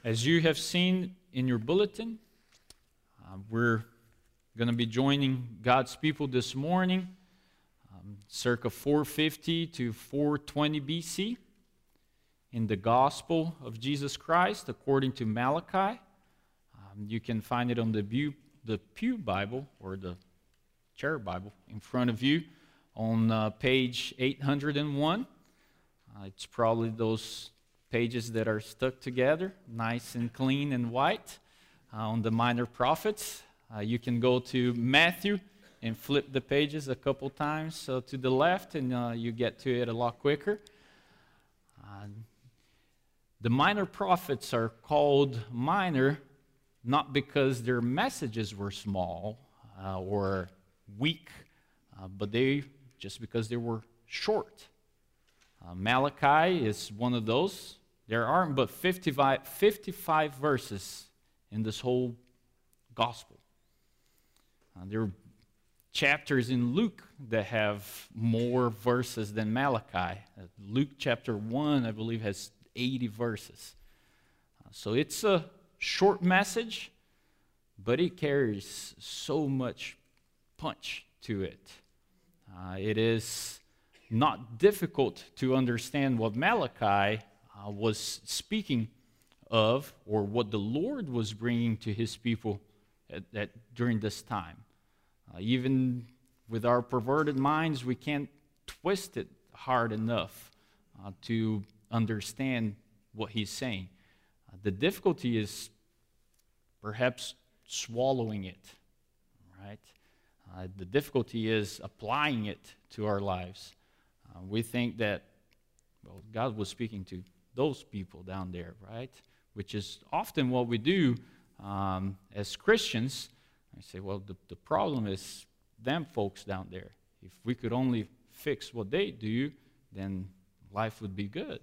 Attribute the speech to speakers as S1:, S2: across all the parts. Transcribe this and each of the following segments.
S1: As you have seen in your bulletin, we're going to be joining God's people this morning, circa 450 to 420 BC, in the Gospel of Jesus Christ according to Malachi. You can find it on the Pew Bible or the Chair Bible in front of you on page 801. It's probably those pages that are stuck together, nice and clean and white, on the Minor Prophets. You can go to Matthew and flip the pages a couple times to the left, and you get to it a lot quicker. The Minor Prophets are called minor not because their messages were small or weak, but just because they were short. Malachi is one of those. There aren't but 55 verses in this whole gospel. There are chapters in Luke that have more verses than Malachi. Luke chapter 1, I believe, has 80 verses. So it's a short message, but it carries so much punch to it. It is not difficult to understand what Malachi was speaking of, or what the Lord was bringing to his people during this time. Even with our perverted minds, we can't twist it hard enough to understand what he's saying. The difficulty is perhaps swallowing it, right? The difficulty is applying it to our lives. We think that, well, God was speaking to those people down there, right? Which is often what we do as Christians. I say, well, the problem is them folks down there. If we could only fix what they do, then life would be good.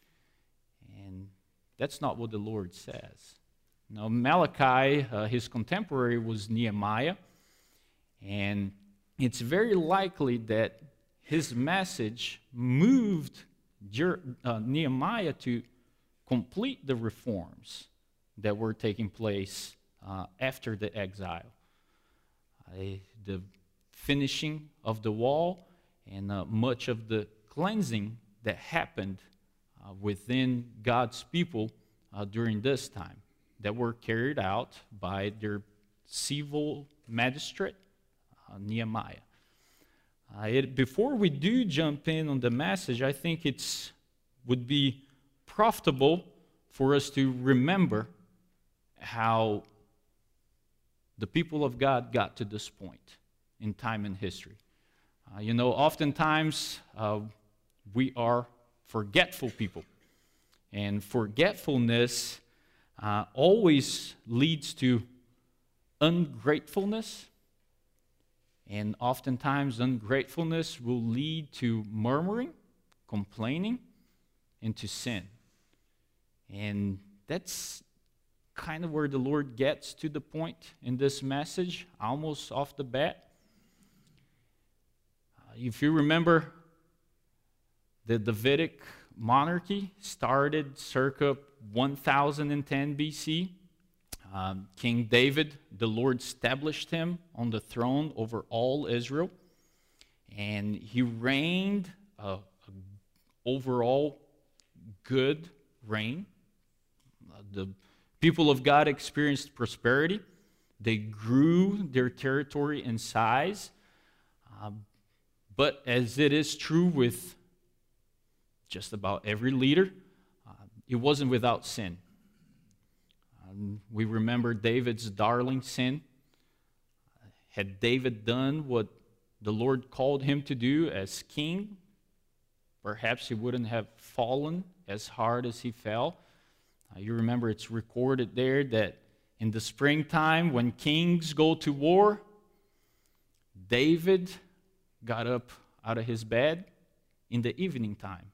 S1: And that's not what the Lord says. Now, Malachi, his contemporary was Nehemiah, and it's very likely that his message moved Nehemiah to complete the reforms that were taking place after the exile. The finishing of the wall and much of the cleansing that happened within God's people during this time, that were carried out by their civil magistrate, Nehemiah. Before we do jump in on the message, I think it would be profitable for us to remember how the people of God got to this point in time and history. Oftentimes we are forgetful people, and forgetfulness always leads to ungratefulness. And oftentimes, ungratefulness will lead to murmuring, complaining, and to sin. And that's kind of where the Lord gets to the point in this message, almost off the bat. If you remember, the Davidic monarchy started circa 1010 BC. King David, the Lord established him on the throne over all Israel, and he reigned an overall good reign. The people of God experienced prosperity. They grew their territory in size, but as it is true with just about every leader, it wasn't without sin. We remember David's darling sin. Had David done what the Lord called him to do as king, perhaps he wouldn't have fallen as hard as he fell. You remember it's recorded there that in the springtime when kings go to war, David got up out of his bed in the evening time.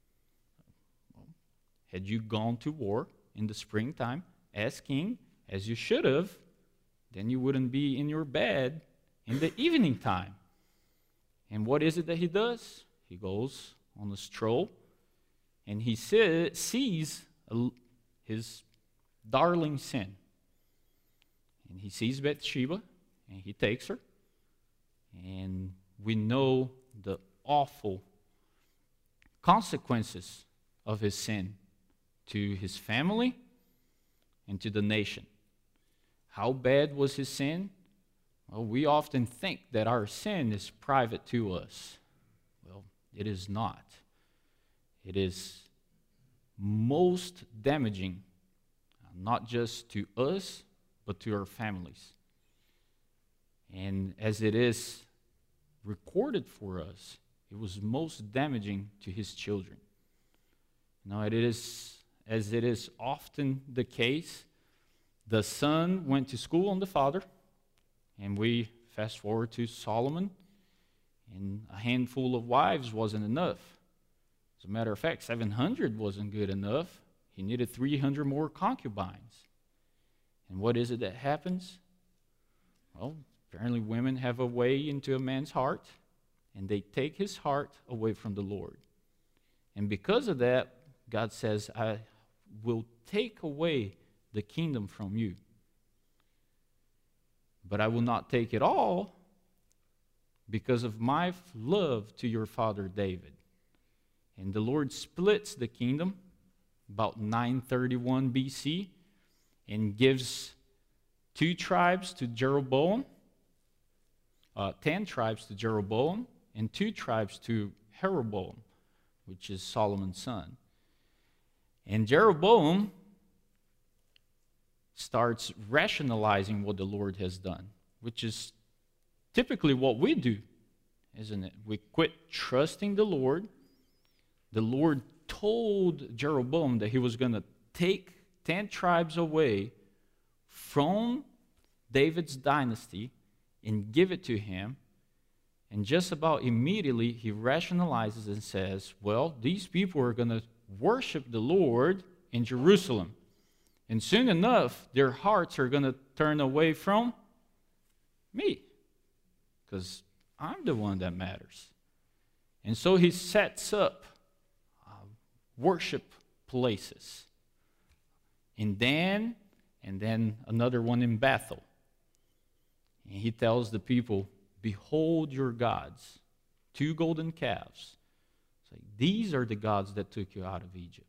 S1: Had you gone to war in the springtime as king, as you should have, then you wouldn't be in your bed in the evening time. And what is it that he does? He goes on a stroll, and he sees his darling sin. And he sees Bathsheba, and he takes her. And we know the awful consequences of his sin to his family and to the nation. How bad was his sin? Well, we often think that our sin is private to us. Well, it is not. It is most damaging, not just to us, but to our families. And as it is recorded for us, it was most damaging to his children. Now, as it is often the case, the son went to school on the father, and we fast forward to Solomon, and a handful of wives wasn't enough. As a matter of fact, 700 wasn't good enough. He needed 300 more concubines. And what is it that happens? Well, apparently women have a way into a man's heart, and they take his heart away from the Lord. And because of that, God says, I will take away the kingdom from you. But I will not take it all because of my love to your father David. And the Lord splits the kingdom about 931 BC and gives 10 tribes to Jeroboam, and 2 tribes to Rehoboam, which is Solomon's son. And Jeroboam starts rationalizing what the Lord has done, which is typically what we do, isn't it? We quit trusting the Lord. The Lord told Jeroboam that he was going to take 10 tribes away from David's dynasty and give it to him. And just about immediately, he rationalizes and says, well, these people are going to worship the Lord in Jerusalem. And soon enough, their hearts are going to turn away from me, because I'm the one that matters. And so he sets up worship places in Dan, and then another one in Bethel. And he tells the people, behold your gods, 2 golden calves. It's like, these are the gods that took you out of Egypt.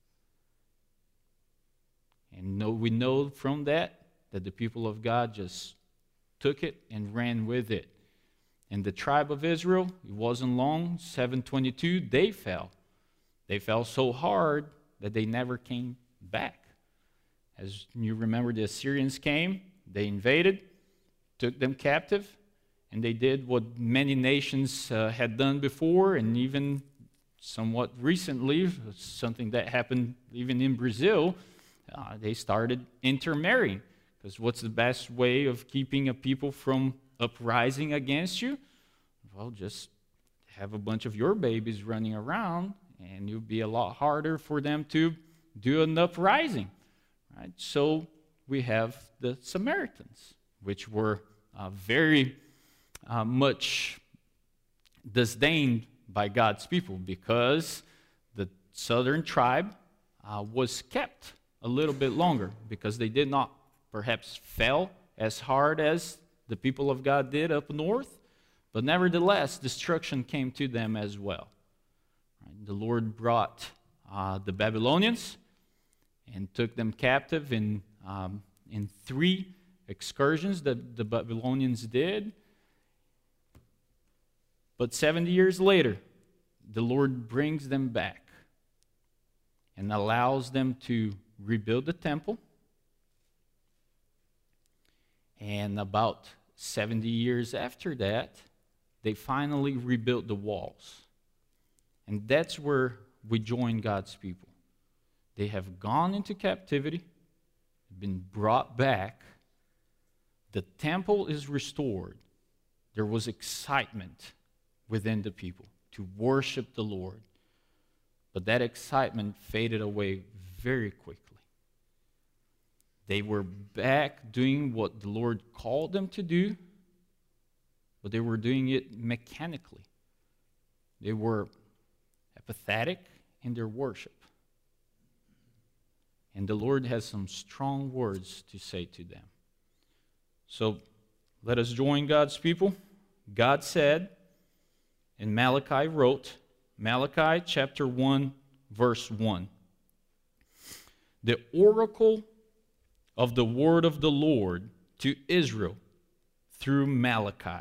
S1: And we know from that the people of God just took it and ran with it. And the tribe of Israel, it wasn't long, 722, they fell. They fell so hard that they never came back. As you remember, the Assyrians came, they invaded, took them captive, and they did what many nations had done before, and even somewhat recently, something that happened even in Brazil, they started intermarrying. Because what's the best way of keeping a people from uprising against you? Well, just have a bunch of your babies running around, and it'll be a lot harder for them to do an uprising. Right? So we have the Samaritans, which were very much disdained by God's people, because the southern tribe was kept a little bit longer, because they did not perhaps fell as hard as the people of God did up north, but nevertheless, destruction came to them as well. Right? The Lord brought the Babylonians and took them captive in 3 excursions that the Babylonians did. But 70 years later, the Lord brings them back and allows them to rebuild the temple. And about 70 years after that, they finally rebuilt the walls. And that's where we join God's people. They have gone into captivity, been brought back. The temple is restored. There was excitement within the people to worship the Lord. But that excitement faded away very quickly. They were back doing what the Lord called them to do, but they were doing it mechanically. They were apathetic in their worship. And the Lord has some strong words to say to them. So let us join God's people. God said, and Malachi wrote, Malachi chapter 1, verse 1. The oracle of the word of the Lord to Israel through Malachi.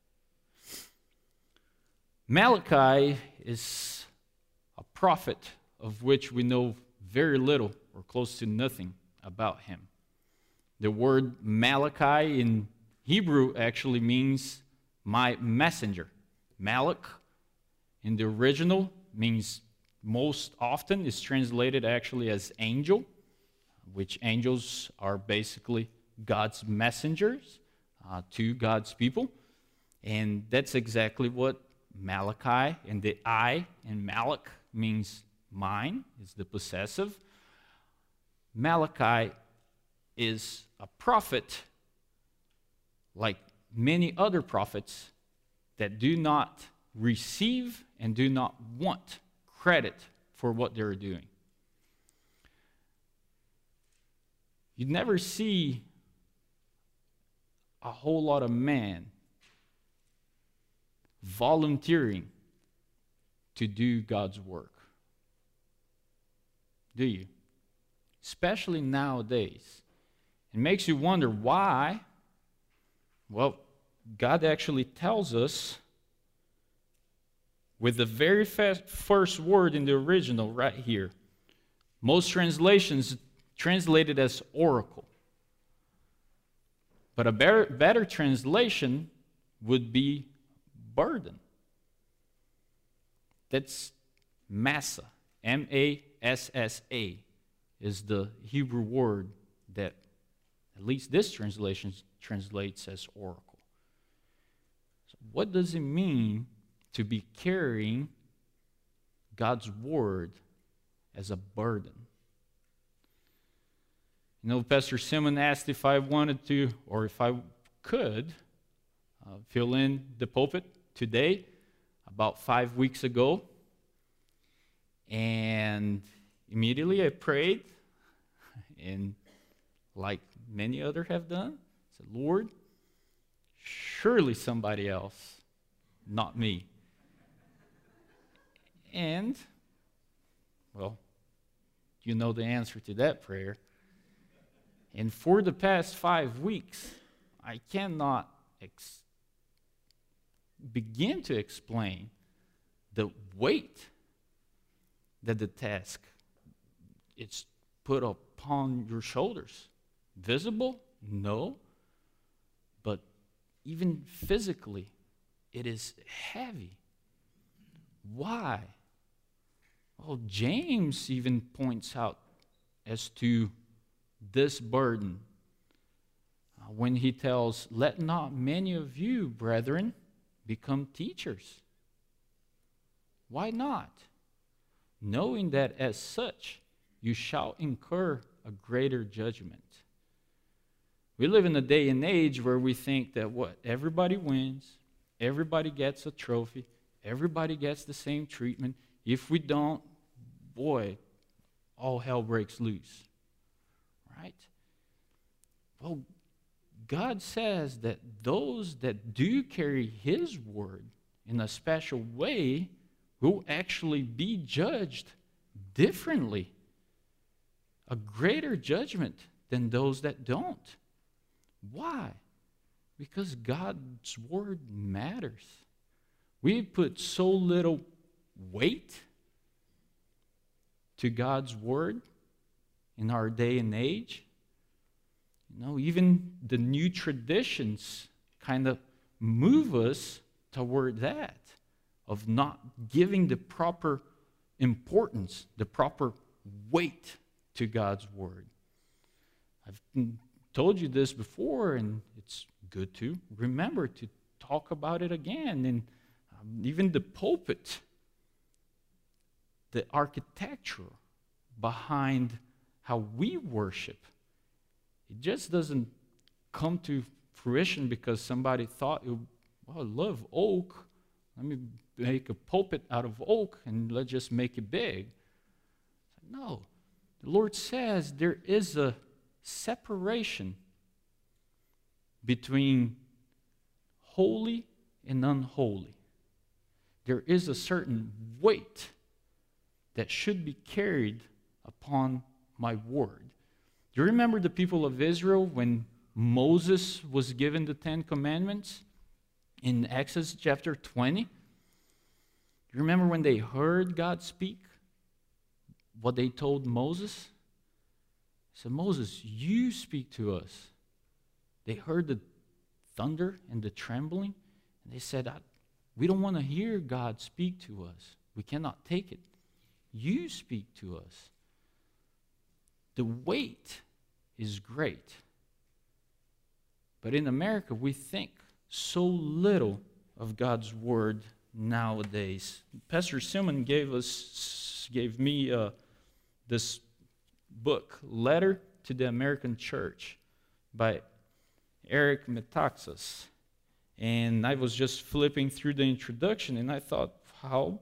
S1: Malachi is a prophet of which we know very little or close to nothing about him. The word Malachi in Hebrew actually means my messenger. Malach in the original means most often is translated actually as angel, which angels are basically God's messengers to God's people. And that's exactly what Malachi, and the I in Malach means mine, is the possessive. Malachi is a prophet like many other prophets that do not receive and do not want credit for what they're doing. You never see a whole lot of men volunteering to do God's work, do you? Especially nowadays. It makes you wonder why. Well, God actually tells us with the very first word in the original right here. Most translations translate it as oracle. But a better translation would be burden. That's massa. M-A-S-S-A is the Hebrew word that at least this translation translates as oracle. So what does it mean to be carrying God's word as a burden? You know, Pastor Simon asked if I wanted to, or if I could, fill in the pulpit today, about 5 weeks ago. And immediately I prayed, and like many others have done, I said, Lord, surely somebody else, not me. And, well, you know the answer to that prayer. And for the past 5 weeks, I cannot begin to explain the weight that the task it's put upon your shoulders. Visible? No. But even physically, it is heavy. Why? Well, James even points out as to this burden when he tells, let not many of you, brethren, become teachers. Why not? Knowing that as such you shall incur a greater judgment. We live in a day and age where we think that what? Everybody wins, everybody gets a trophy, everybody gets the same treatment. If we don't, boy, all hell breaks loose. Right? Well, God says that those that do carry His word in a special way will actually be judged differently. A greater judgment than those that don't. Why? Because God's word matters. We put so little weight to God's word in our day and age. You know, even the new traditions kind of move us toward that, of not giving the proper importance, the proper weight to God's word. I've told you this before, and it's good to remember to talk about it again. And even the pulpit, the architecture behind how we worship, it just doesn't come to fruition because somebody thought, well, I love oak. Let me make a pulpit out of oak and let's just make it big. No. The Lord says there is a separation between holy and unholy. There is a certain weight that should be carried upon my word. Do you remember the people of Israel when Moses was given the 10 Commandments in Exodus chapter 20? You remember when they heard God speak? What they told Moses? He said, Moses, you speak to us. They heard the thunder and the trembling, and they said, we don't want to hear God speak to us. We cannot take it. You speak to us. The weight is great. But in America, we think so little of God's word nowadays. Pastor Simon gave me this book, Letter to the American Church, by Eric Metaxas. And I was just flipping through the introduction, and I thought, how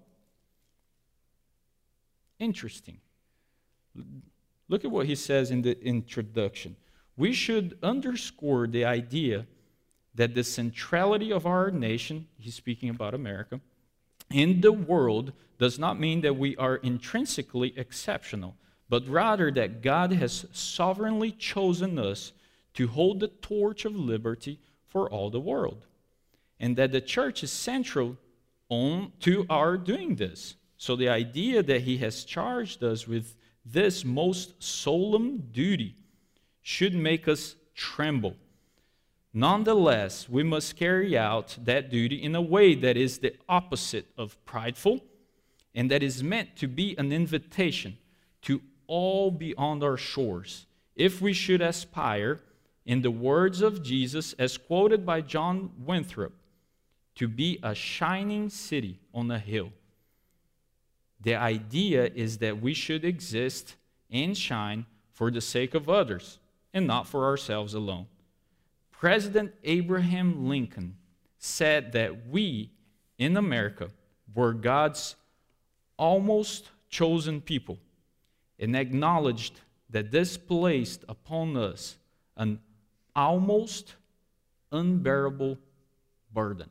S1: interesting. Look at what he says in the introduction. We should underscore the idea that the centrality of our nation, he's speaking about America, in the world does not mean that we are intrinsically exceptional, but rather that God has sovereignly chosen us to hold the torch of liberty for all the world, and that the church is central to our doing this. So the idea that he has charged us with this most solemn duty should make us tremble. Nonetheless, we must carry out that duty in a way that is the opposite of prideful, and that is meant to be an invitation to all beyond our shores, if we should aspire, in the words of Jesus as quoted by John Winthrop, to be a shining city on a hill. The idea is that we should exist and shine for the sake of others and not for ourselves alone. President Abraham Lincoln said that we in America were God's almost chosen people, and acknowledged that this placed upon us an almost unbearable burden.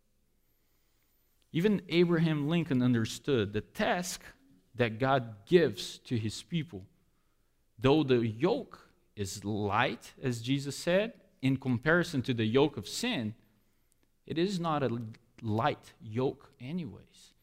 S1: Even Abraham Lincoln understood the task that God gives to his people. Though the yoke is light, as Jesus said, in comparison to the yoke of sin, it is not a light yoke anyways.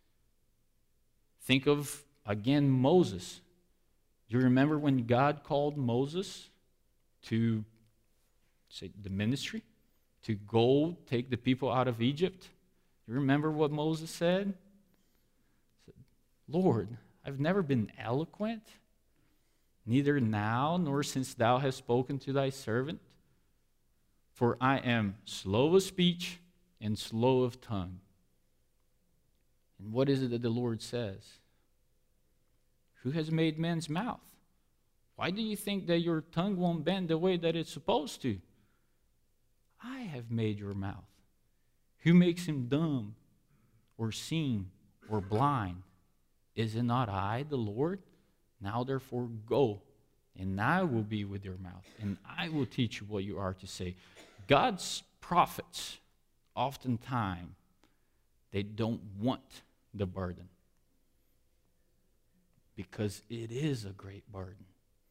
S1: Think of, again, Moses. Do you remember when God called Moses to, say, the ministry, to go take the people out of Egypt? You remember what Moses said? He said, Lord, I've never been eloquent, neither now nor since thou hast spoken to thy servant. For I am slow of speech and slow of tongue. And what is it that the Lord says? Who has made man's mouth? Why do you think that your tongue won't bend the way that it's supposed to? I have made your mouth. Who makes him dumb or seen or blind? Is it not I, the Lord? Now therefore go, and I will be with your mouth, and I will teach you what you are to say. God's prophets, oftentimes, they don't want the burden, because it is a great burden.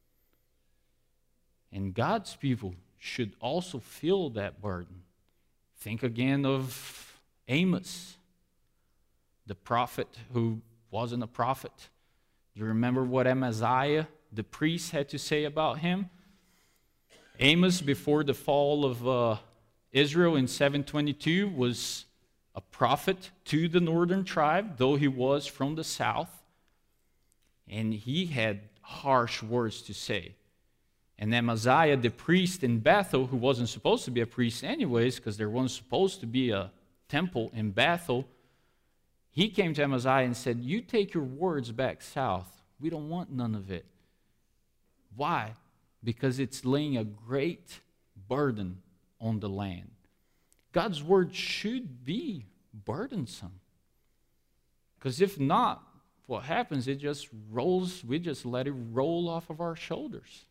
S1: And God's people should also feel that burden. Think again of Amos, the prophet who wasn't a prophet. Do you remember what Amaziah, the priest, had to say about him? Amos, before the fall of Israel in 722, was a prophet to the northern tribe, though he was from the south. And he had harsh words to say. And Amaziah, the priest in Bethel, who wasn't supposed to be a priest anyways, because there wasn't supposed to be a temple in Bethel, he came to Amaziah and said, you take your words back south. We don't want none of it. Why? Because it's laying a great burden on the land. God's word should be burdensome. Because if not, what happens, it just rolls, we just let it roll off of our shoulders.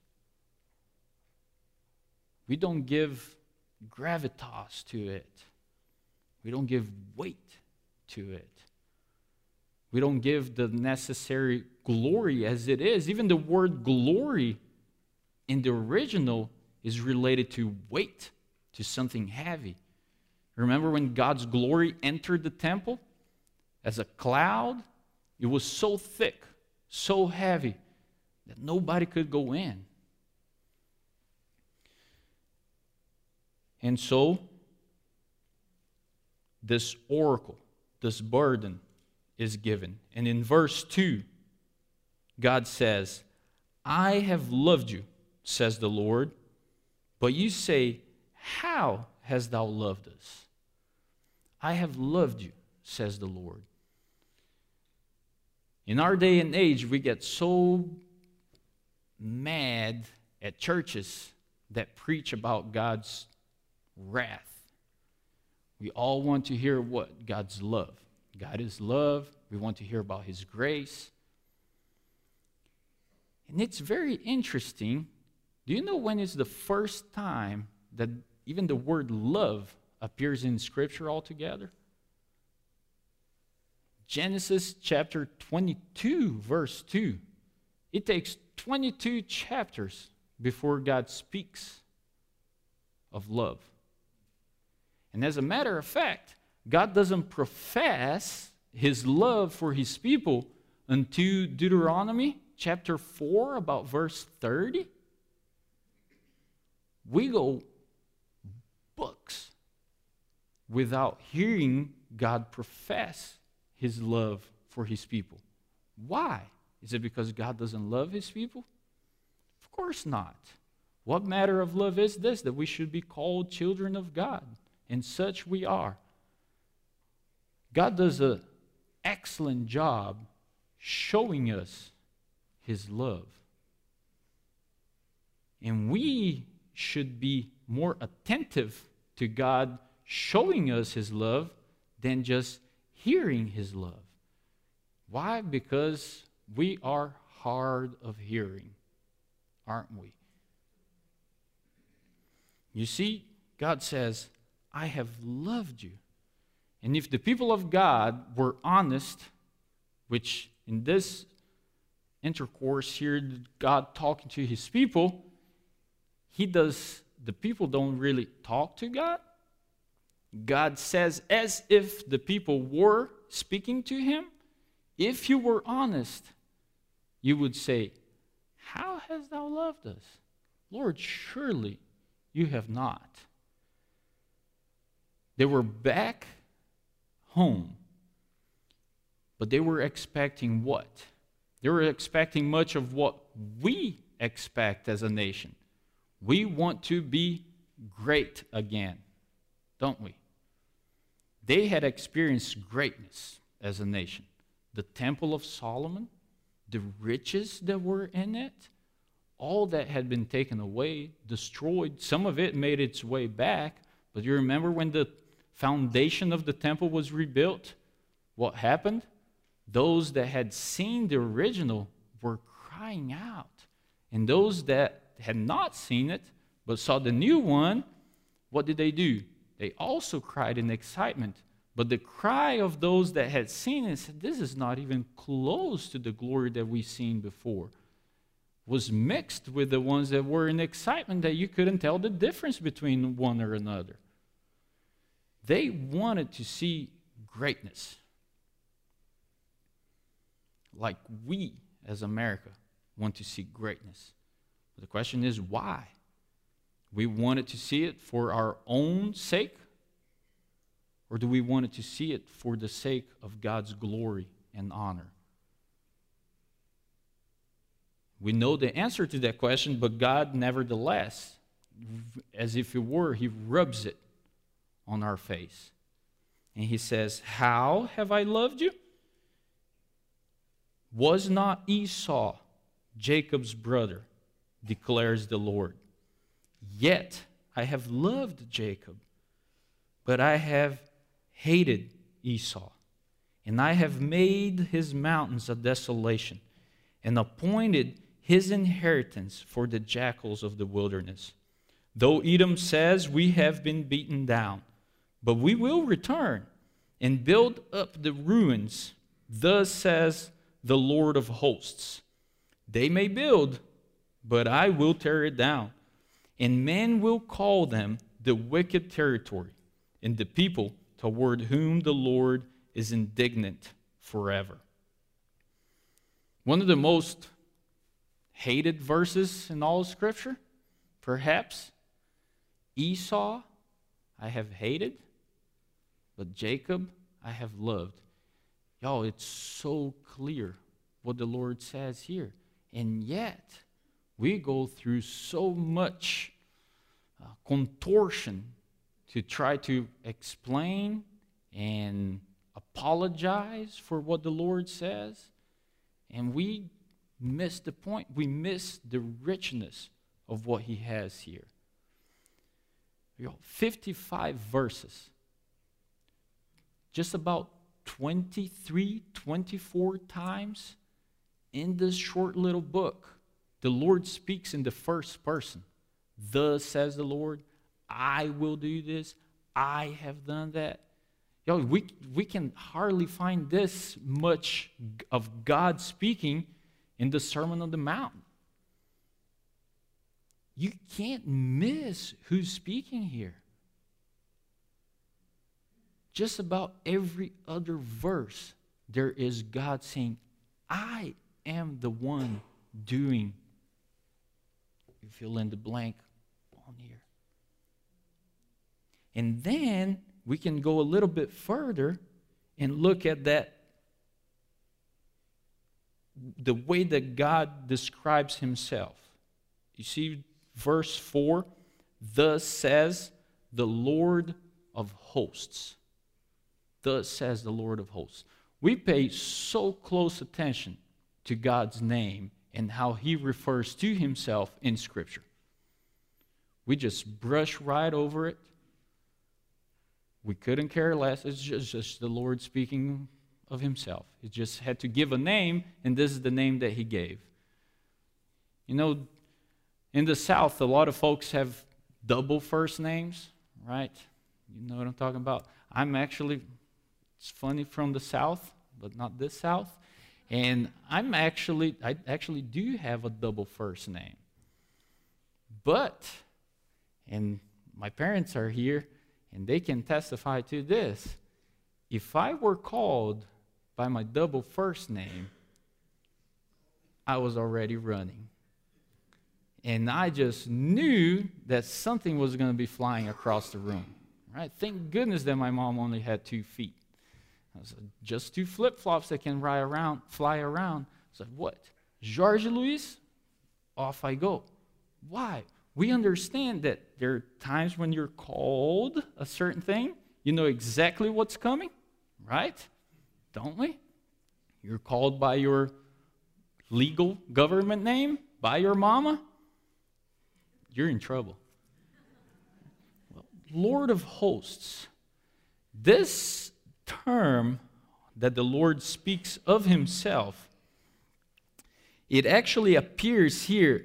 S1: We don't give gravitas to it. We don't give weight to it. We don't give the necessary glory as it is. Even the word glory in the original is related to weight, to something heavy. Remember when God's glory entered the temple as a cloud? It was so thick, so heavy, that nobody could go in. And so, this oracle, this burden is given. And in verse 2, God says, I have loved you, says the Lord, but you say, how hast thou loved us? I have loved you, says the Lord. In our day and age, we get so mad at churches that preach about God's wrath. We all want to hear what? God's love. God is love. We want to hear about His grace. And it's very interesting. Do you know when is the first time that even the word love appears in Scripture altogether? Genesis chapter 22, verse 2. It takes 22 chapters before God speaks of love. And as a matter of fact, God doesn't profess His love for His people until Deuteronomy chapter 4, about verse 30. We go books without hearing God profess His love for His people. Why? Is it because God doesn't love His people? Of course not. What matter of love is this? That we should be called children of God, and such we are. God does an excellent job showing us His love. And we should be more attentive to God showing us His love than just hearing His love. Why? Because we are hard of hearing, aren't we? You see, God says, I have loved you. And if the people of God were honest, which in this intercourse here, God talking to His people, the people don't really talk to God. God says as if the people were speaking to Him. If you were honest, you would say, how hast thou loved us? Lord, surely you have not. They were back home, but they were expecting what? They were expecting much of what we expect as a nation. We want to be great again, don't we? They had experienced greatness as a nation. The Temple of Solomon, the riches that were in it, all that had been taken away, destroyed. Some of it made its way back, but you remember when the foundation of the temple was rebuilt, what happened? Those that had seen the original were crying out. And those that had not seen it, but saw the new one, what did they do? They also cried in excitement. But the cry of those that had seen it said, this is not even close to the glory that we've seen before. Was mixed with the ones that were in excitement that you couldn't tell the difference between one or another. They wanted to see greatness. Like we, as America, want to see greatness. But the question is, why? We wanted to see it for our own sake? Or do we want to see it for the sake of God's glory and honor? We know the answer to that question, but God, nevertheless, as if it were, He rubs it on our face. And He says, how have I loved you? Was not Esau Jacob's brother, declares the Lord. Yet I have loved Jacob, but I have hated Esau, and I have made his mountains a desolation, and appointed his inheritance for the jackals of the wilderness. Though Edom says, we have been beaten down, but we will return and build up the ruins. Thus says the Lord of hosts. They may build, but I will tear it down, and men will call them the wicked territory, and the people toward whom the Lord is indignant forever. One of the most hated verses in all of Scripture, perhaps. Esau I have hated, but Jacob I have loved. Y'all, it's so clear what the Lord says here. And yet, we go through so much contortion to try to explain and apologize for what the Lord says. And we miss the point. We miss the richness of what he has here. 55 verses. Just about 23, 24 times in this short little book, the Lord speaks in the first person. Thus says the Lord, I will do this, I have done that. We can hardly find this much of God speaking in the Sermon on the Mount. You can't miss who's speaking here. Just about every other verse, there is God saying, I am the one doing. You fill in the blank on here. And then we can go a little bit further and look at that, the way that God describes himself. You see verse 4, thus says the Lord of hosts. Thus says the Lord of hosts. We pay so close attention to God's name and how he refers to himself in Scripture. We just brush right over it. We couldn't care less. It's just the Lord speaking of himself. He just had to give a name, and this is the name that he gave. You know, in the South, a lot of folks have double first names, right? You know what I'm talking about? It's funny, from the South, but not this South. And I actually do have a double first name. But, and my parents are here, and they can testify to this. If I were called by my double first name, I was already running. And I just knew that something was going to be flying across the room. Right? Thank goodness that my mom only had 2 feet. I said, just 2 flip-flops that can fly around. I said, what? Jorge Luis? Off I go. Why? We understand that there are times when you're called a certain thing. You know exactly what's coming, right? Don't we? You're called by your legal government name, by your mama. You're in trouble. Well, Lord of hosts. This term that the Lord speaks of himself, it actually appears here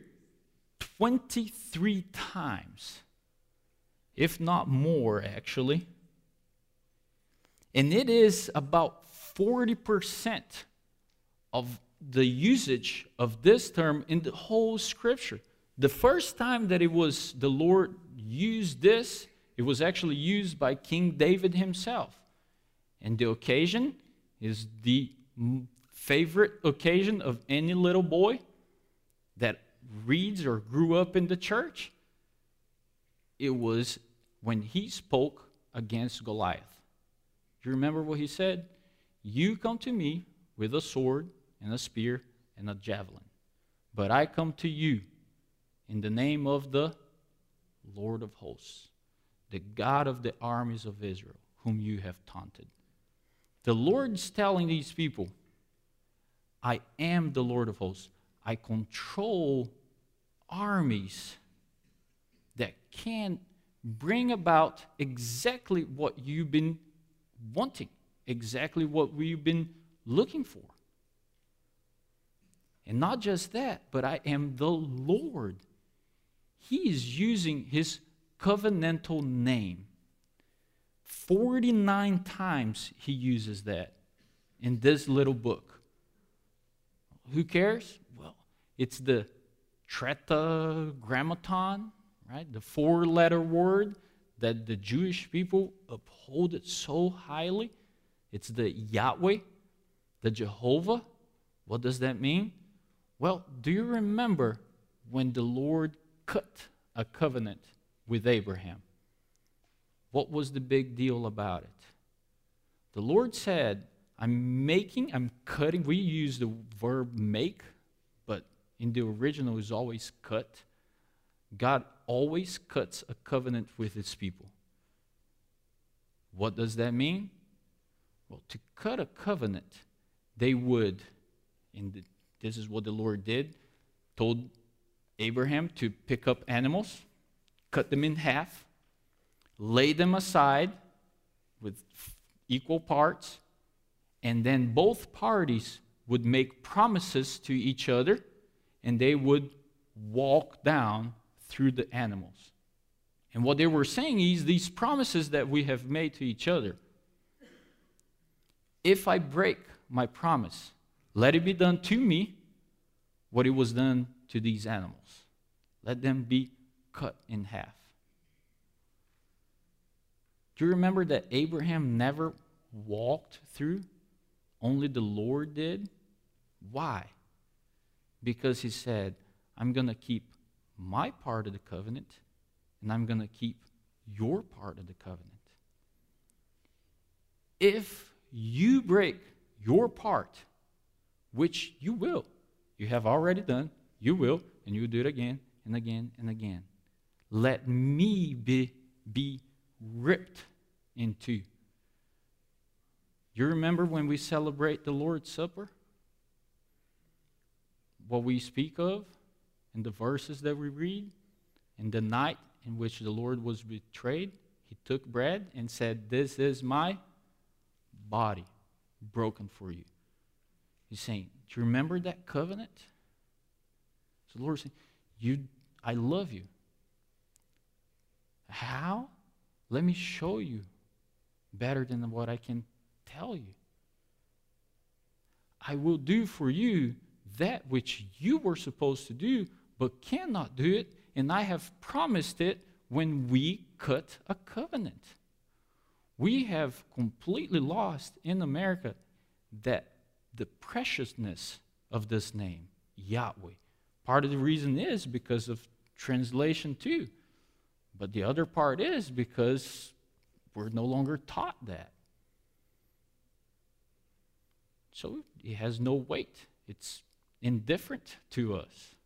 S1: 23 times, if not more, actually. And it is about 40% of the usage of this term in the whole Scripture. The first time that the Lord used this, it was actually used by King David himself. And the occasion is the favorite occasion of any little boy that reads or grew up in the church. It was when he spoke against Goliath. Do you remember what he said? You come to me with a sword and a spear and a javelin, but I come to you in the name of the Lord of hosts, the God of the armies of Israel, whom you have taunted. The Lord's telling these people, I am the Lord of hosts. I control armies that can bring about exactly what you've been wanting. exactly what we've been looking for. And not just that, but I am the Lord. He is using his covenantal name. 49 times he uses that in this little book. Who cares? Well, it's the Tetragrammaton, right? The 4-letter word that the Jewish people uphold it so highly. It's the Yahweh, the Jehovah. What does that mean? Well, do you remember when the Lord cut a covenant with Abraham? What was the big deal about it? The Lord said, I'm cutting. We use the verb make, but in the original is always cut. God always cuts a covenant with his people. What does that mean? Well, to cut a covenant, they would, this is what the Lord did, told Abraham to pick up animals, cut them in half, lay them aside with equal parts, and then both parties would make promises to each other, and they would walk down through the animals. And what they were saying is these promises that we have made to each other, if I break my promise, let it be done to me what it was done to these animals. Let them be cut in half. Do you remember that Abraham never walked through? Only the Lord did. Why? Because he said, I'm going to keep my part of the covenant, and I'm going to keep your part of the covenant. If you break your part, which you will, you have already done, you will, and you'll do it again and again and again. Let me be ripped in two. You remember when we celebrate the Lord's Supper? What we speak of in the verses that we read? In the night in which the Lord was betrayed, he took bread and said, "This is my body broken for you." He's saying, do you remember that covenant? So the Lord is saying, I love you. How? Let me show you better than what I can tell you. I will do for you that which you were supposed to do, but cannot do it, and I have promised it when we cut a covenant. We have completely lost in America that the preciousness of this name, Yahweh. Part of the reason is because of translation too, but the other part is because we're no longer taught that. So it has no weight. It's indifferent to us.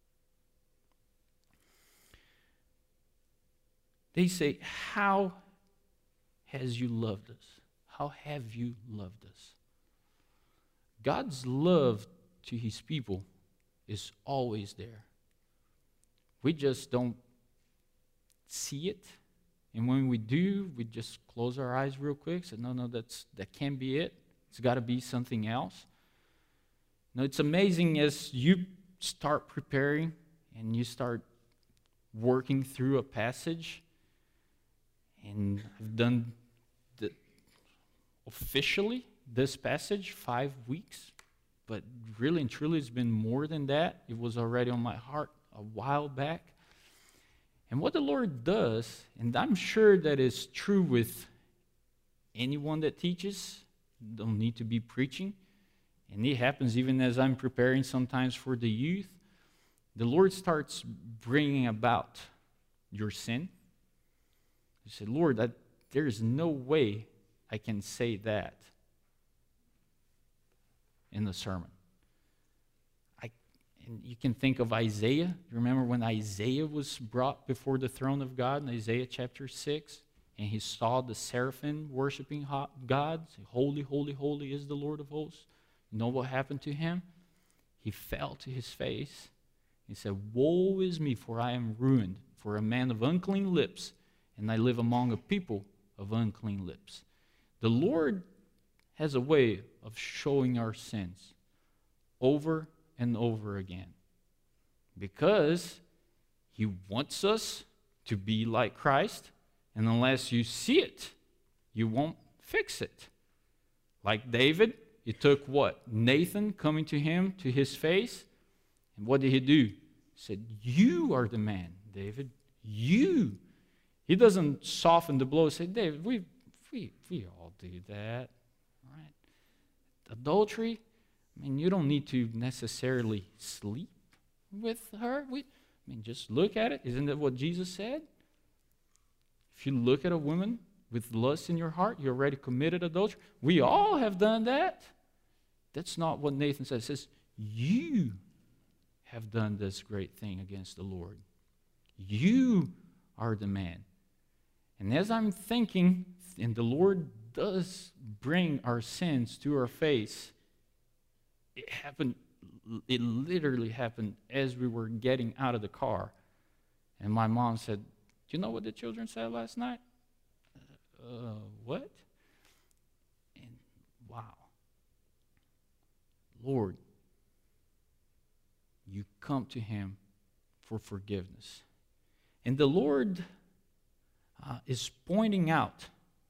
S1: They say, how has you loved us? How have you loved us? God's love to his people is always there. We just don't see it. And when we do, we just close our eyes real quick. Say, no, that can't be it. It's got to be something else. Now, it's amazing as you start preparing and you start working through a passage. And I've done officially this passage 5 weeks, but really and truly it's been more than that. It was already on my heart a while back. And what the Lord does, and I'm sure that is true with anyone that teaches, don't need to be preaching, and it happens even as I'm preparing sometimes for the youth, the Lord starts bringing about your sin. You say, Lord, there is no way I can say that in the sermon. And you can think of Isaiah. You remember when Isaiah was brought before the throne of God in Isaiah chapter 6, and he saw the seraphim worshiping God. Holy, holy, holy is the Lord of hosts. You know what happened to him? He fell to his face. He said, "Woe is me, for I am ruined, for a man of unclean lips, and I live among a people of unclean lips." The Lord has a way of showing our sins over and over again, because he wants us to be like Christ, and unless you see it, you won't fix it. Like David, he took what? Nathan coming to him, to his face, and what did he do? He said, you are the man, David. You. He doesn't soften the blow. Say, David, we all do that, right? Adultery, I mean, you don't need to necessarily sleep with her. Just look at it. Isn't that what Jesus said? If you look at a woman with lust in your heart, you already committed adultery. We all have done that. That's not what Nathan says. He says, you have done this great thing against the Lord. You are the man. And as I'm thinking, and the Lord does bring our sins to our face, it literally happened as we were getting out of the car. And my mom said, do you know what the children said last night? What? And wow. Lord, you come to him for forgiveness. And the Lord is pointing out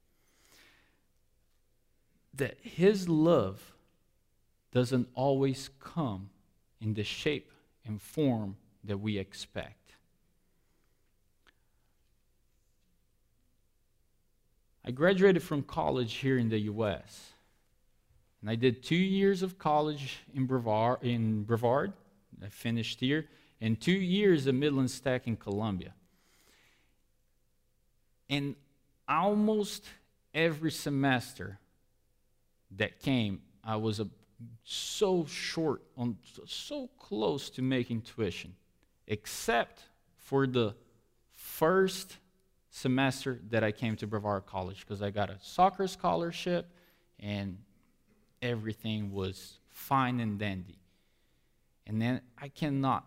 S1: that his love doesn't always come in the shape and form that we expect. I graduated from college here in the U.S., and I did 2 years of college in Brevard. I finished here, and 2 years at Midlands Tech in Columbia. And almost every semester that came, I was so close to making tuition, except for the first semester that I came to Brevard College, because I got a soccer scholarship and everything was fine and dandy. And then I cannot.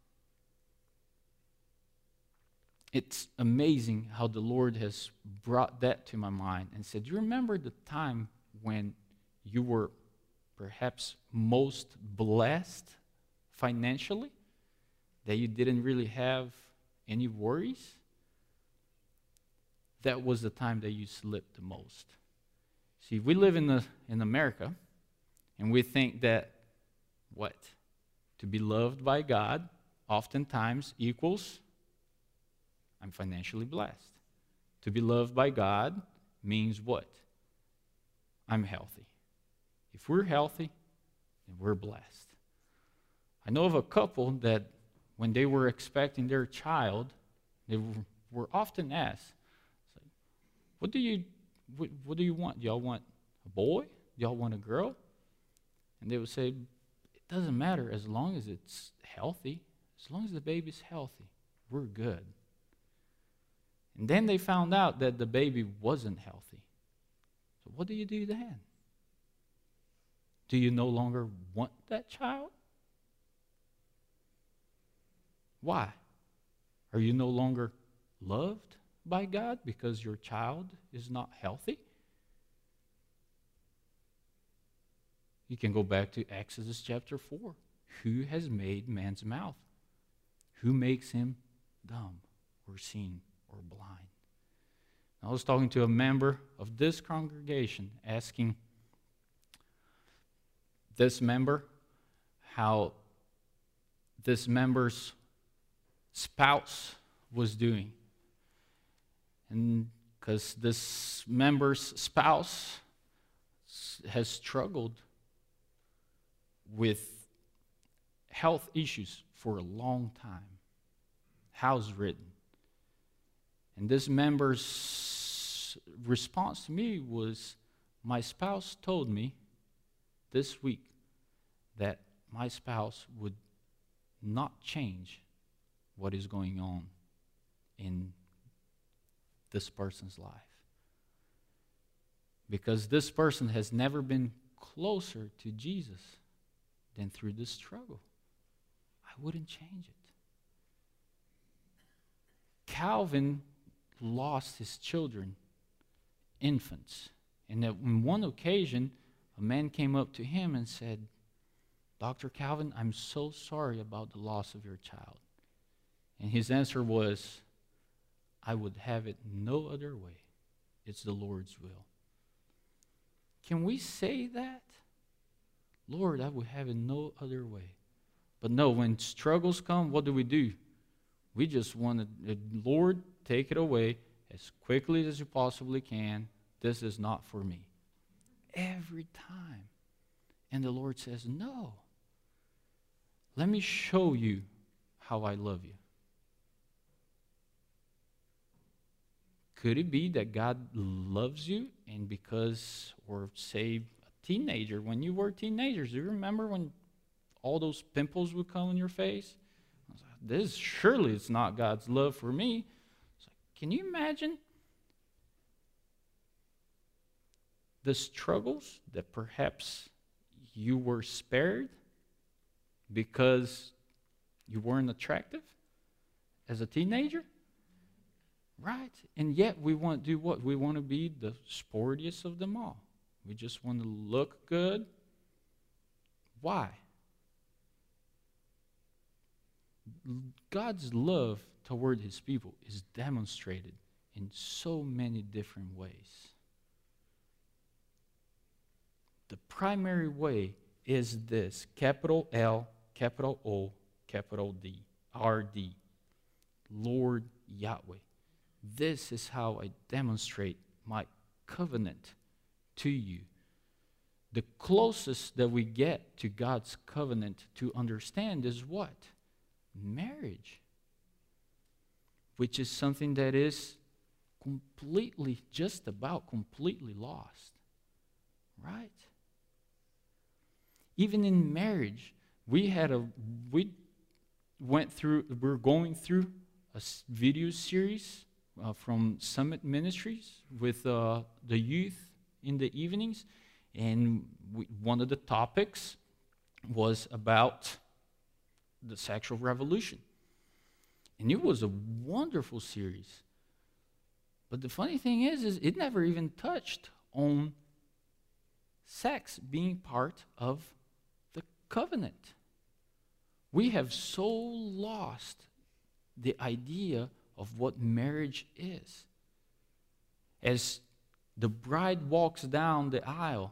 S1: It's amazing how the Lord has brought that to my mind and said, do you remember the time when you were perhaps most blessed financially, that you didn't really have any worries? That was the time that you slipped the most. See, we live in America, and we think that, what? To be loved by God oftentimes equals I'm financially blessed. To be loved by God means what? I'm healthy. If we're healthy, then we're blessed. I know of a couple that when they were expecting their child, they were often asked, what do you want? Do y'all want a boy? Do y'all want a girl? And they would say, it doesn't matter as long as it's healthy. As long as the baby's healthy, we're good. And then they found out that the baby wasn't healthy. So what do you do then? Do you no longer want that child? Why? Are you no longer loved by God because your child is not healthy? You can go back to Exodus chapter 4. Who has made man's mouth? Who makes him dumb or seen or blind? I was talking to a member of this congregation, asking this member how this member's spouse was doing. And because this member's spouse has struggled with health issues for a long time, house-ridden. And this member's response to me was, my spouse told me this week that my spouse would not change what is going on in this person's life, because this person has never been closer to Jesus than through this struggle. I wouldn't change it. Calvin lost his children, infants, and on one occasion, a man came up to him and said, Dr. Calvin, I'm so sorry about the loss of your child. And his answer was, I would have it no other way. It's the Lord's will. Can we say that? Lord, I would have it no other way. But no, when struggles come, what do? We just want to, Lord, take it away as quickly as you possibly can. This is not for me. Every time. And the Lord says, no. Let me show you how I love you. Could it be that God loves you and because, or say a teenager, when you were teenagers, do you remember when all those pimples would come on your face? I was like, this surely it's not God's love for me. It's like, can you imagine the struggles that perhaps you were spared because you weren't attractive as a teenager? Right? And yet we want to do what? We want to be the sportiest of them all. We just want to look good. Why? God's love toward his people is demonstrated in so many different ways. The primary way is this, capital L, capital O, capital D, R-D, Lord Yahweh. This is how I demonstrate my covenant to you. The closest that we get to God's covenant to understand is what? Marriage. Which is something that is completely, just about completely lost. Right? Even in marriage, we're going through a video series from Summit Ministries with the youth in the evenings, and one of the topics was about the sexual revolution. And it was a wonderful series. But the funny thing is it never even touched on sex being part of the covenant. We have so lost the idea of what marriage is. As the bride walks down the aisle,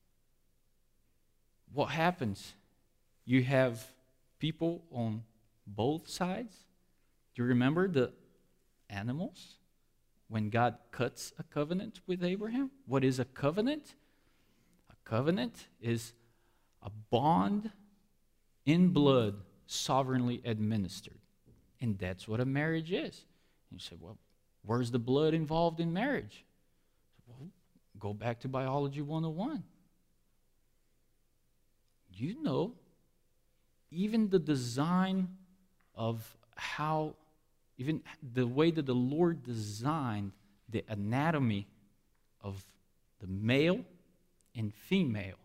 S1: what happens? You have people on both sides. Do you remember the animals? When God cuts a covenant with Abraham? What is a covenant? A covenant is a bond in blood sovereignly administered. And that's what a marriage is. And you say, well, where's the blood involved in marriage? Well, go back to Biology 101. You know, even the design of how, even the way that the Lord designed the anatomy of the male and female,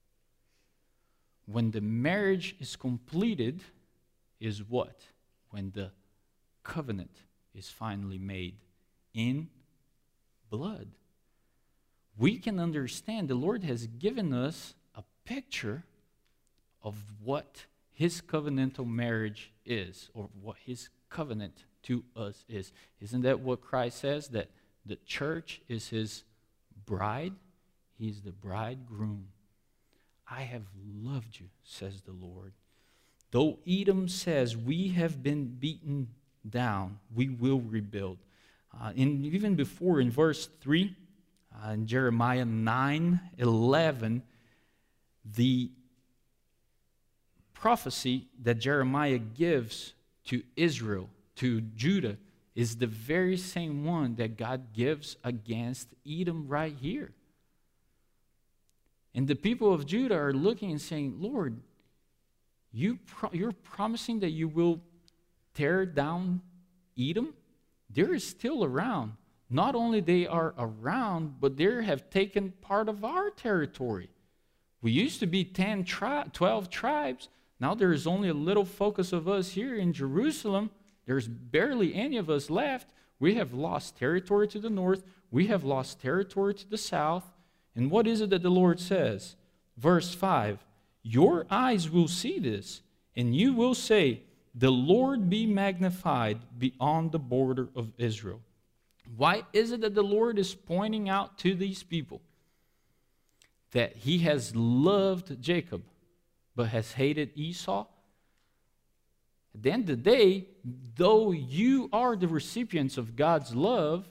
S1: when the marriage is completed, is what? When the covenant is finally made in blood. We can understand the Lord has given us a picture of what his covenantal marriage is, or what his covenant to us is. Isn't that what Christ says? That the church is his bride? He's the bridegroom. I have loved you, says the Lord. Though Edom says, we have been beaten down, we will rebuild. Even before, in verse 3, in Jeremiah 9:11, the prophecy that Jeremiah gives to Israel, to Judah, is the very same one that God gives against Edom right here. And the people of Judah are looking and saying, Lord, you're promising that you will tear down Edom? They're still around. Not only they are around, but they have taken part of our territory. We used to be 12 tribes. Now there is only a little focus of us here in Jerusalem. There's barely any of us left. We have lost territory to the north. We have lost territory to the south. And what is it that the Lord says? Verse 5, your eyes will see this, and you will say, the Lord be magnified beyond the border of Israel. Why is it that the Lord is pointing out to these people that he has loved Jacob, but has hated Esau? At the end of the day, though you are the recipients of God's love,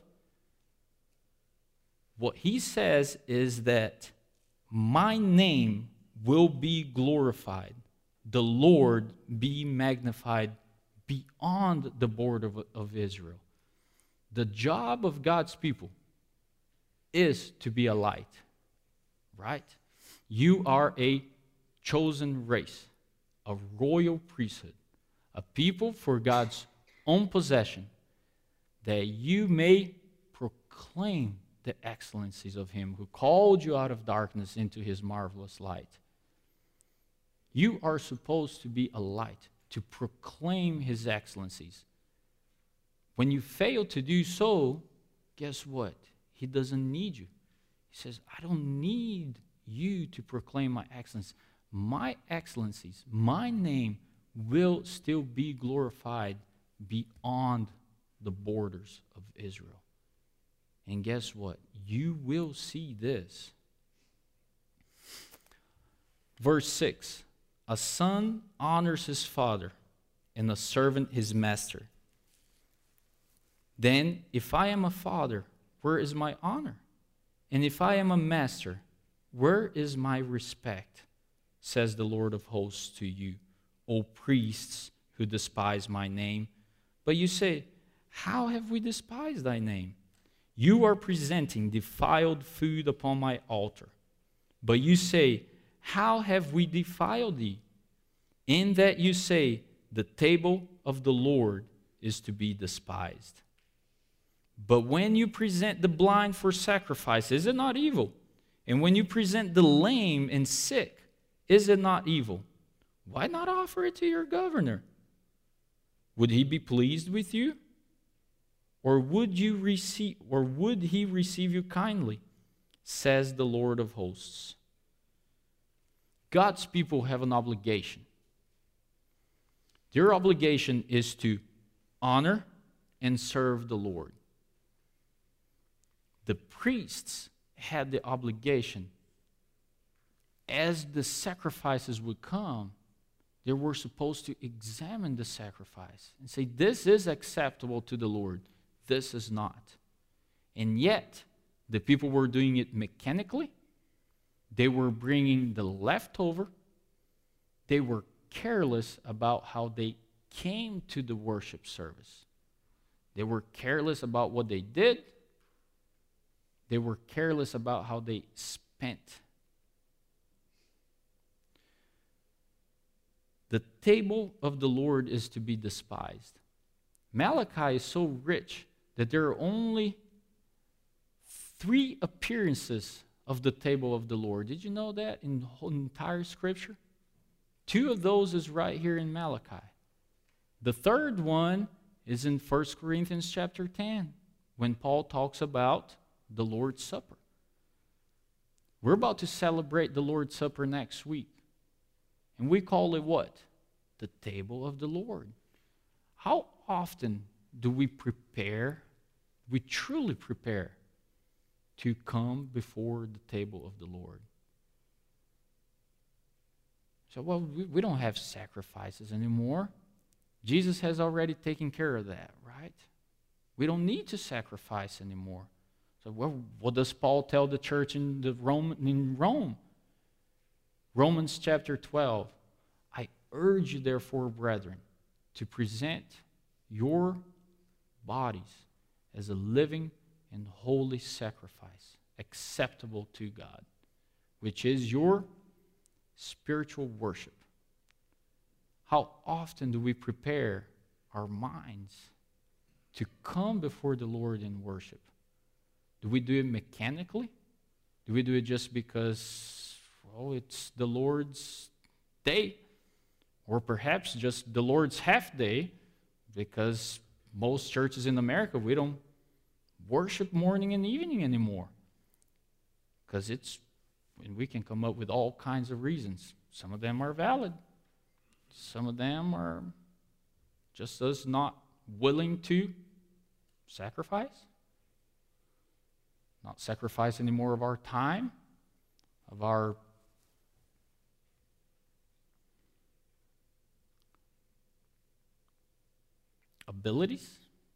S1: what he says is that my name will be glorified. The Lord be magnified beyond the border of Israel. The job of God's people is to be a light, right? You are a chosen race, a royal priesthood, a people for God's own possession, that you may proclaim the excellencies of him who called you out of darkness into his marvelous light. You are supposed to be a light, to proclaim his excellencies. When you fail to do so, guess what? He doesn't need you. He says, I don't need you to proclaim my excellence. My excellencies, my name will still be glorified beyond the borders of Israel. And guess what? You will see this. Verse 6, a son honors his father, and a servant his master. Then, if I am a father, where is my honor? And if I am a master, where is my respect? Says the Lord of hosts to you, O priests who despise my name. But you say, how have we despised thy name? You are presenting defiled food upon my altar. But you say, how have we defiled thee? In that you say, the table of the Lord is to be despised. But when you present the blind for sacrifice, is it not evil? And when you present the lame and sick, is it not evil? Why not offer it to your governor? Would he be pleased with you? Or would he receive you kindly? Says the Lord of hosts. God's people have an obligation. Their obligation is to honor and serve the Lord. The priests had the obligation, as the sacrifices would come, they were supposed to examine the sacrifice and say, this is acceptable to the Lord, this is not. And yet, the people were doing it mechanically. They were bringing the leftover. They were careless about how they came to the worship service. They were careless about what they did. They were careless about how they spent. The table of the Lord is to be despised. Malachi is so rich that there are only 3 appearances of the table of the Lord. Did you know that in the whole entire Scripture? 2 of those is right here in Malachi. The third one is in 1 Corinthians chapter 10, when Paul talks about the Lord's Supper. We're about to celebrate the Lord's Supper next week. And we call it what? The table of the Lord. How often do we prepare, we truly prepare to come before the table of the Lord? So, well, we don't have sacrifices anymore. Jesus has already taken care of that, right? We don't need to sacrifice anymore. So, well, what does Paul tell the church in Rome? Romans chapter 12. I urge you, therefore, brethren, to present your bodies as a living and holy sacrifice, acceptable to God, which is your spiritual worship. How often do we prepare our minds to come before the Lord in worship? Do we do it mechanically? Do we do it just because, well, it's the Lord's day? Or perhaps just the Lord's half day, because most churches in America, we don't worship morning and evening anymore. Because it's And we can come up with all kinds of reasons. Some of them are valid. Some of them are just us not willing to sacrifice. Not sacrifice any more of our time, of our abilities.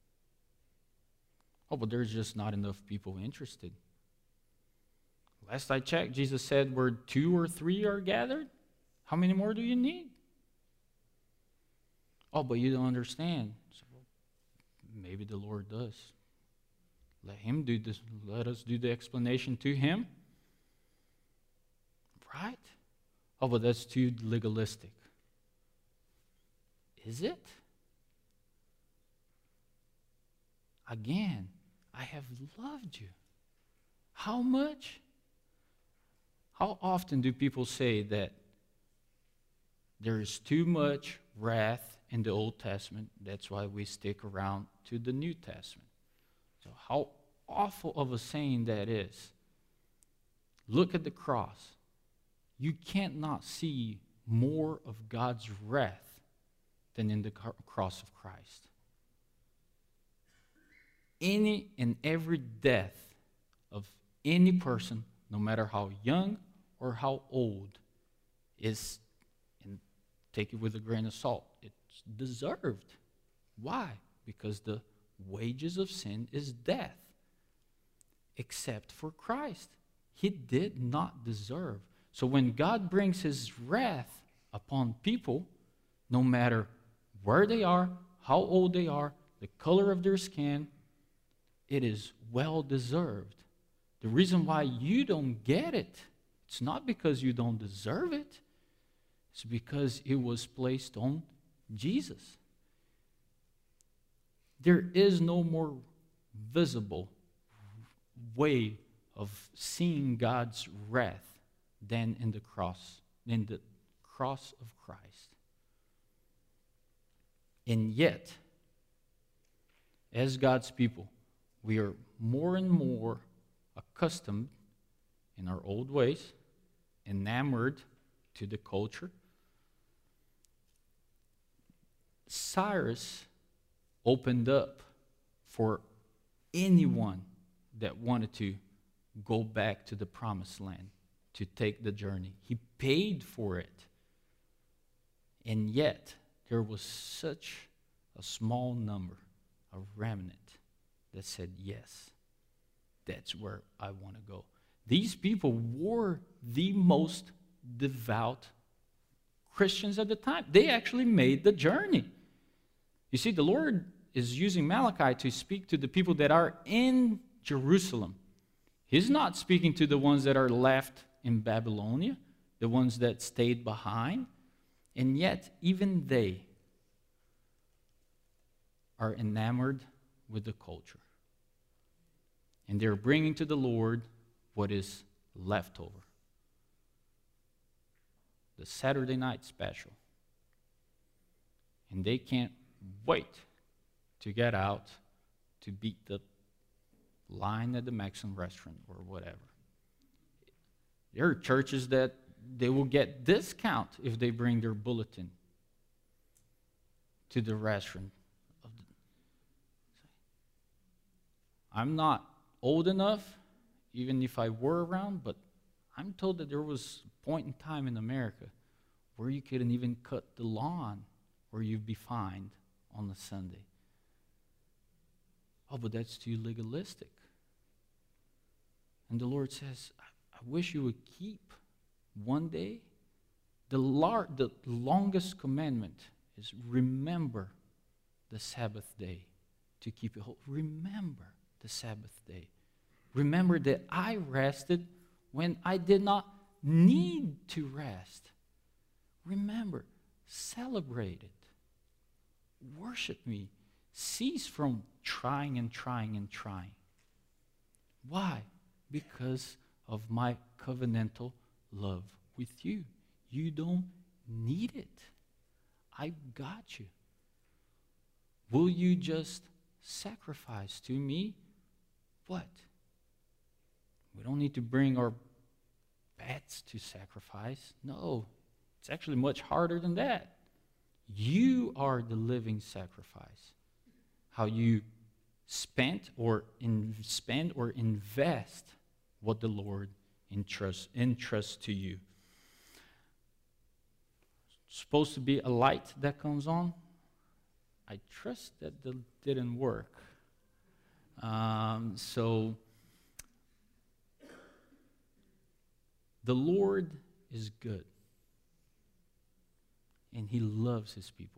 S1: Oh, but there's just not enough people interested. Last I checked, Jesus said, where 2 or 3 are gathered, how many more do you need? Oh, but you don't understand. So maybe the Lord does. Let him do this. Let us do the explanation to him. Right? Oh, but that's too legalistic. Is it? Again, I have loved you. How much? How often do people say that there is too much wrath in the Old Testament? That's why we stick around to the New Testament. So how awful of a saying that is. Look at the cross. You can't not see more of God's wrath than in the cross of Christ. Any and every death of any person, no matter how young or how old, is, and take it with a grain of salt, it's deserved. Why? Because the wages of sin is death. Except for Christ. He did not deserve. So when God brings his wrath upon people, no matter where they are, how old they are, the color of their skin, it is well deserved. The reason why you don't get it, it's not because you don't deserve it. It's because it was placed on Jesus. There is no more visible way of seeing God's wrath than in the cross of Christ. And yet, as God's people, we are more and more accustomed in our old ways, enamored to the culture. Cyrus opened up for anyone that wanted to go back to the promised land, to take the journey. He paid for it. And yet, there was such a small number, a remnant, that said, yes, that's where I want to go. These people were the most devout Christians at the time. They actually made the journey. You see, the Lord is using Malachi to speak to the people that are in Jerusalem. He's not speaking to the ones that are left in Babylonia, the ones that stayed behind. And yet, even they are enamored with the culture. And they're bringing to the Lord what is left over. The Saturday night special. And they can't wait to get out to beat the line at the Mexican restaurant or whatever. There are churches that they will get discount if they bring their bulletin to the restaurant. I'm not old enough, even if I were around, but I'm told that there was a point in time in America where you couldn't even cut the lawn or you'd be fined on a Sunday. Oh, but that's too legalistic. And the Lord says, I wish you would keep one day. The longest commandment is remember the Sabbath day to keep it whole. Remember the Sabbath day. Remember that I rested when I did not need to rest. Remember, celebrate it. Worship me. Cease from trying and trying and trying. Why? Because of my covenantal love with you. You don't need it. I got you. Will you just sacrifice to me? What? We don't need to bring our pets to sacrifice. No, it's actually much harder than that. You are the living sacrifice. How you spend or invest what the Lord entrusts to you. It's supposed to be a light that comes on. I trust that didn't work. So the Lord is good, and He loves His people.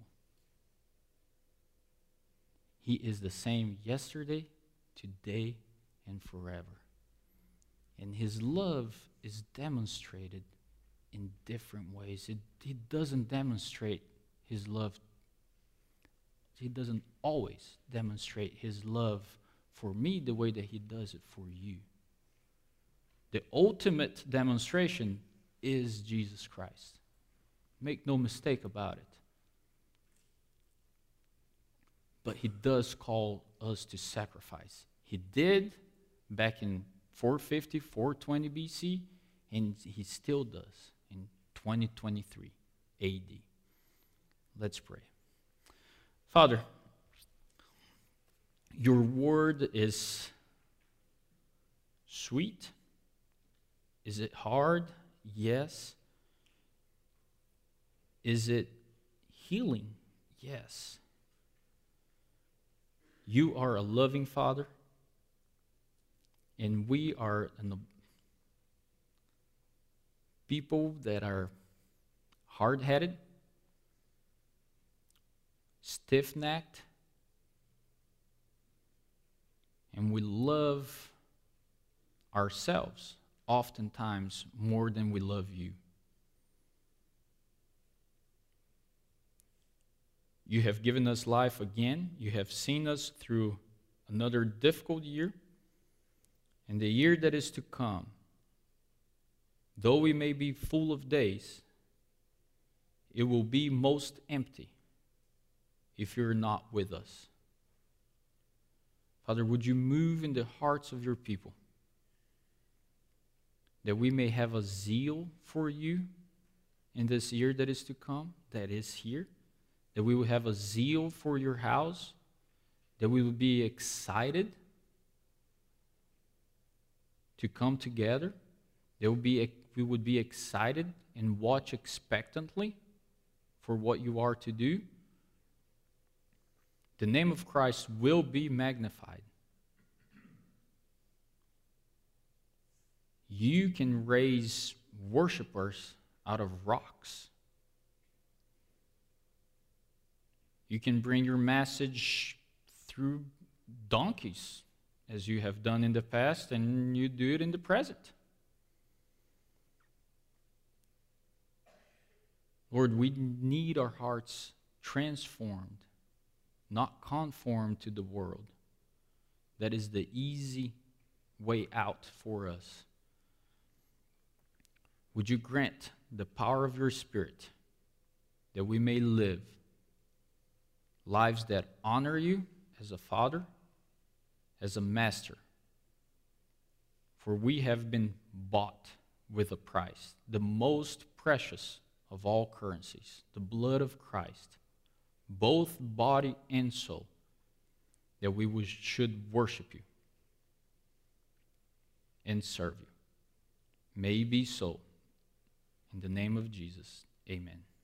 S1: He is the same yesterday, today, and forever. And His love is demonstrated in different ways. He doesn't demonstrate His love. He doesn't always demonstrate His love for me the way that He does it for you. The ultimate demonstration is Jesus Christ. Make no mistake about it. But He does call us to sacrifice. He did back in 450, 420 BC, and He still does in 2023 AD. Let's pray. Father, Your word is sweet. Is it hard? Yes. Is it healing? Yes. You are a loving Father, and we are people that are hard-headed, stiff-necked, and we love ourselves oftentimes more than we love You. You have given us life again. You have seen us through another difficult year, and the year that is to come, though we may be full of days, it will be most empty if You're not with us. Father, would You move in the hearts of Your people, that we may have a zeal for You in this year that is to come, that is here, that we will have a zeal for Your house, that we will be excited to come together, that we would be excited and watch expectantly for what You are to do. The name of Christ will be magnified. You can raise worshipers out of rocks. You can bring Your message through donkeys, as You have done in the past, and You do it in the present. Lord, we need our hearts transformed, not conformed to the world. That is the easy way out for us. Would You grant the power of Your Spirit that we may live lives that honor You as a Father, as a Master? For we have been bought with a price, the most precious of all currencies, the blood of Christ, both body and soul, that we should worship You and serve You. May it be so. In the name of Jesus, amen.